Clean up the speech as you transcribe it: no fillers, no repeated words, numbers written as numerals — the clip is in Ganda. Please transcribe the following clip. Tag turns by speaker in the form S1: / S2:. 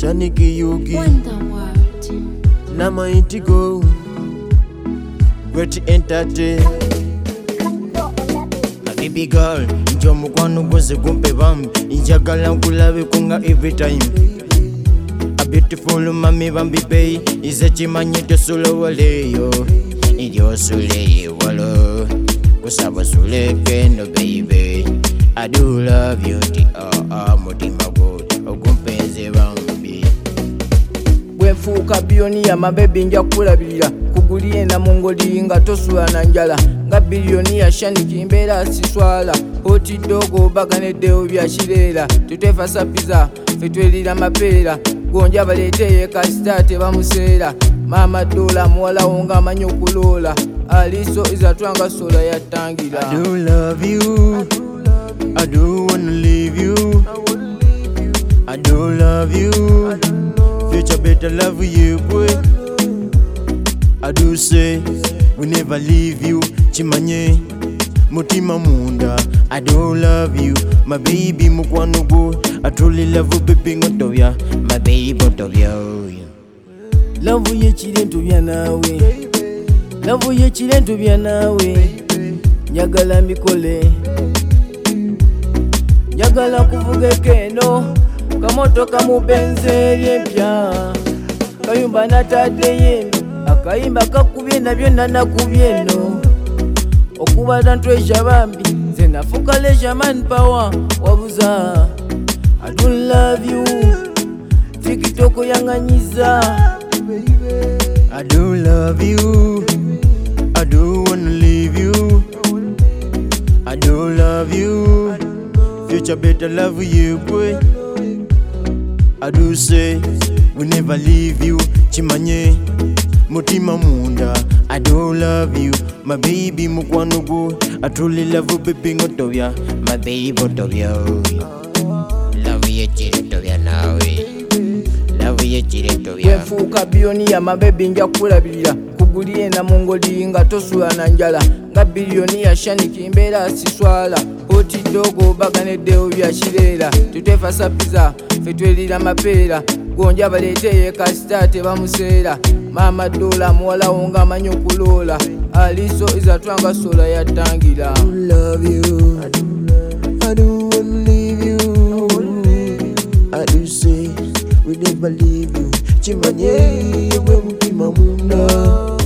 S1: Shaniki Yugi, Nama Intigo, Great Entertain. My baby girl, njo mukwano gwoze gumpe bambi, njagala nkulabe kunga every time. A beautiful mami bambi pay, ize chimanyi tosolo waleyo, idio sule walo, kusaba sule kendo baby. I do love you, mutima good, ogumpenze bambi.
S2: Bwenfuuka biyoniya mabebi nja kulabirira, kugulie na mungoli nga tosula na njala. Nga biliyoniya Shaniki mbeera siswala, hoti dogo baganeddewo bya kireera. Tutefasa pizza, fe twelira mapeera, gonja baleeteye kasita tebamuseera. Mama Dola muwalawo ng'amanyi okuloola, aliso izatwanga sola yatangira.
S1: I do love you, I do wanna leave you, I do love you, future better love you boy. I do say we never leave you, chimanye mutima munda. I do love you, my baby mukwano gwo. I truly love you baby ngotobya, my baby ngotobya.
S2: Love ye chirentu bya nawe, love ye chirentu bya nawe. Njagala mbikole, njagala kuvuga ekendo, kamotoka mu Benz empya, kayumba natadde yeno, akayimba kakubye nabyo nanakubye eno. Okubala ntwesha bambi, nze nafuka leisure man power wabuza. I don't love you, TikTok yanganyiza.
S1: I do love you, I do wanna leave you, I do love you, future better love you boy. I do say we never leave you, chimanye mutima munda. I do love you, my baby mukwano gwo. I truly love you baby ngotobya, my baby ngotobya. Love ye chiretobya nawe, love ye chiretobya.
S2: Bwenfuuka biyoniya mabebi nja kulabirira, kugulie na mungoli nga tosula na njala. Nga biliyoniya Shaniki mbeera siswala, hoti dogo baganeddewo bya kireera. Tutefasa pizza, fe twelira mapeera, gonja baleeteye kasita tebamuseera. Mama Dola muwalawo ng'amanyi okuloola, aliso izatwanga sola yatangira.
S1: I love you, I do wanna leave you, I do say we never leave you, chimanye we mutima munda.